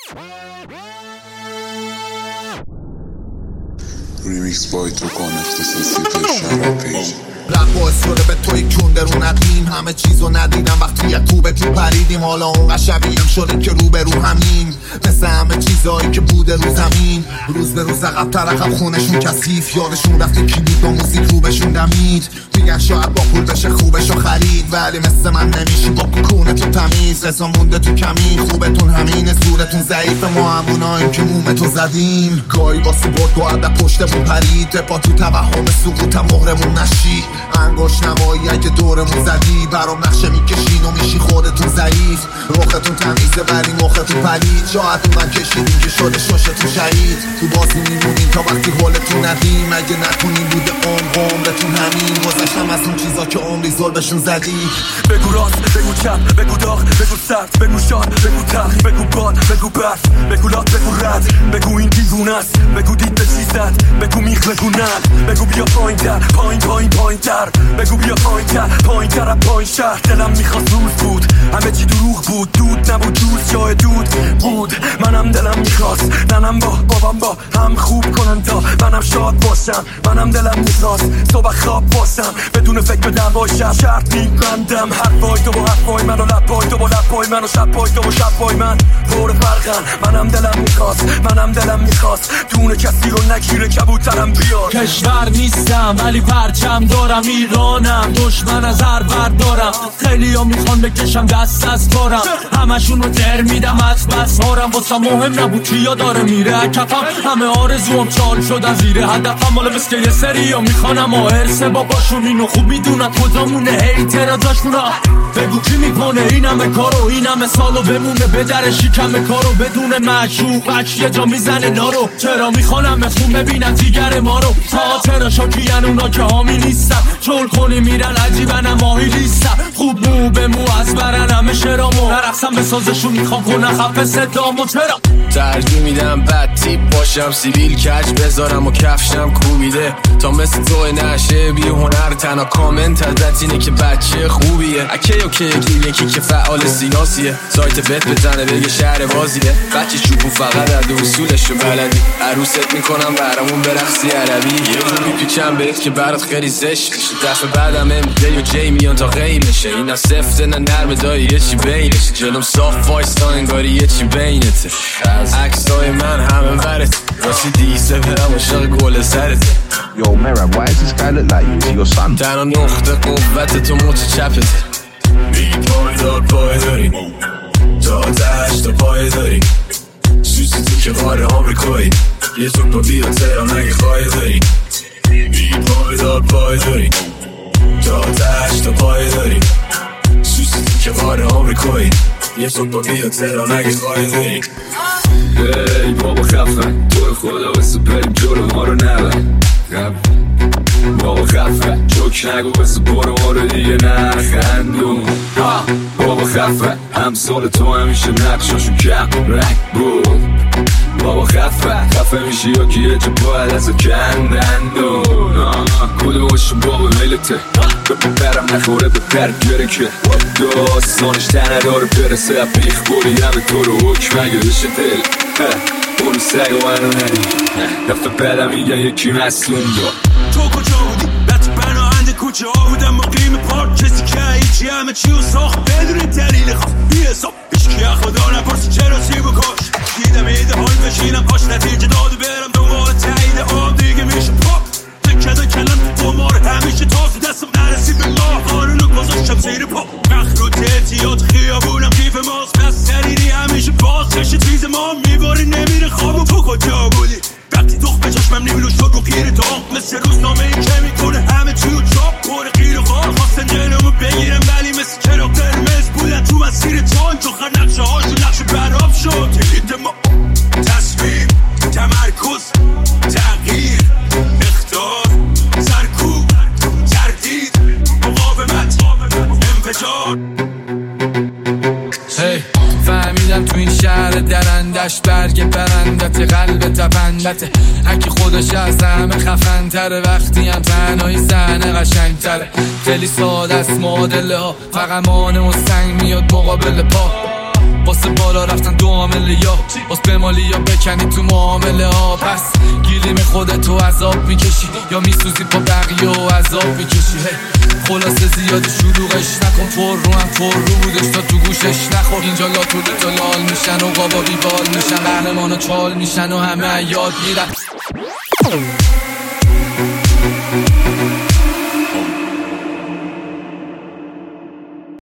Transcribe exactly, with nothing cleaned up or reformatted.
Remix by تو کانکت سنسیتیشن پیج رب باعث شده به توی کون درو ندیم همه چیزو ندیدم وقتی یک کوبه تو پریدیم حالا اونقدر شبیهم شده که رو به رو همین مثل همه چیزایی که بوده رو زمین روز به روز عقب تر عقب خونشون کثیف یادشون رفته کلید و موزیک رو بهشون دمید میگن شاید با پول بشه خوبشو خرید ولی مثل من نمیشی با کونتون تمیز رضا مونده تو کمی خوبتون همینه زورتون ضعیف ما هموناییم که مومتو زدیم گاهی با سپورت و عدد پشتمون پرید با تو توهم سقوطم مهرمون نشی انگوش نمایی اگه دورمون زدی برام نقشه میکشین و میشی خودتون ضعیف رختون تمیزه ولی مختون پلید شاید اونم کشیدین که شده ششتون شهید تو بازی میمونین تا وقتی حالتون ندیم اگه نکنین بوده عمر عمرتون همین گذشتم از اون چیزا که عمری زل بهشون زدی بگو راست بگو چپ بگو داغ بگو سرد بگو شاد بگو تلخ بگو باد بگو برف بگو لات بگو رد بگو این دیوونه است بگو دید به چی زد بگو میخ بگو نه بگو بیا پایین تر پایین پایین پایین تر بگو بیا پایین تر پایین تر از پایین شهر دلم میخواست روز بود همه چی دروغ بود دود نبود جوز جای دود بود منم دلم میخواست ننم با بابام با هم خوب کنن تا منم شاد باشم منم دلم میخواست صبح خواب باشم بدون فکر به دعوای شهر شرط میبندم حرفای تو با حرفای من و لبای تو با لبای من و شبای تو با شبای من پر فرقن منم دلم میخواست منم دلم میخواست دونه کسی رو نگیره کبوترم بیاد کشور نیستم ولی پرچم دارم ایرانم دشمن از هر بردارم خیلی ها میخوان بکشم دست از کارم همشون رو در میدم از بس هارم واسه مهم نبود کیا داره میره کفم همه آرزوام چال شدن زیره هدفم مال بس که یه سری ها میخوانم آهرسه باباشون اینو خوب میدونن کجامونه هیتر ازاشون ها بگو کی میکنه این همه کارو این همه سالو بمونه به در شکم کارو بدون معشوقش یه جا میزنه نارو چرا میخوانم خون ببینن دیگر ما رو تا چرا شاکیان اونا که حامی نیستم چول کنی میرن عجیبن ماهی لیستم خوب مو به مو از برن همه شرامو نرقصم به سازشون میخوام کنن خفه صدامو چرا ترجیح میدم بد تیپ باشم سیبیل کج بذارم و کفشم کوبیده تا مثل تو نشه بی هنر تنها کامنت ازت اینه که بچه خوبیه اکی اوکی یکی که فعال سیاسیه سایت بت بزنه بگه شهر بازیه بچه چوبو فقط از اصولشو بلدی عروست میکنم برامون برقصی عربی یه رو میپیچم بهت که برات خیلی زشت دفعه بعدم امجی و جی میان تا قیمشه اینا سفته نه نرمه داری یه چی بینشه جلوم صاف وایستا انگاری یه چی بینته عکسای من همه ورت واسه دیسه برم عاشق گل سرته Yo, Merab, why does this guy look like you? Is he your son? تنها نقطه قوت تو مچ چپته بی پایدار پای داریم تا دشت تا پای داریم سوسی تو که غار آمریکایی یه توپ با بیا تهران اگه خواهی داریم بی پایدار پای داریم تا دشت تا پای داریم سوسی تو که غار آمریکایی یه توپ با بیا تهران اگه خواهی داریم ای بابا خفه تو خدا بسه بریم جلو ما رو نبر بابا خفه چوک نگو بسه برو ما رو دیگه نخندون بابا خفه همسال تو همیشه نقشاشون کم رک بود بابا خفه خفه میشی یا که یه جا باید از کندندون کدومشون بابا میلته برم نخوره به پرگره که داستانش تنه داره برسه بیخ بوری همه تو رو حکم اگه بشه دل برو سگ و منو ندی دفعه بعدم میگه یکی مسلون دا تو کجا بودی؟ بچه پناهنده کوچه ها بودم مقیم پارک کسی که هیچی همه چی رو ساخت بدون دلیل خواست بی حساب هیچکی خدا نپرسی چرا سی بکش دیدم ایده حال بشینم پاش نتیجه داده برم دوباره تایید آب دیگه میشه پاپ نکده کلم تو ماره همیشه تازه دستم نرسید به ما هارونو گذاشتم زیر پا مخروط اعتیاد خیابونم کیف ماست پس سریری همیشه باز چشه چیز ما میباری نمیره خواب و تو کجا بودی وقتی دخ به چشمم نمیلو شد و گیر دام مثل روزنامه این که میکنه همه چی رو چاپ کنه غیر غار خواستن جلومو بگیرم ولی مثل چرا قرمز بودن تو مسیر جان چخر نقشه هاشو نقشه براب شد تلید ما تصمیم تمرکز تغییر اختار سرکوب تردید مقاومت انفجار hey. فهمیدم تو این شهر درندش برگ پرندت قلب تپندته هکی خودش از همه خفن تره وقتی هم تنهایی صحنه قشنگ تره خیلی ساده است معادله ها فقط مانه و سنگ میاد مقابل پا واسه بالا رفتن دو عامله یا باز بمالی یا بکنی تو معامله ها. پس گیریم خودتو عذاب میکشی یا میسوزی با بقیه و عذاب میکشی. خلاصه زیاد شلوغش نکن، پر رو هم پر رو بودش تا تو گوشش نخور. اینجا لاتو دوتا لال میشن و قابا بیوال میشن، قهرمان و چال میشن و همه یاد میرن.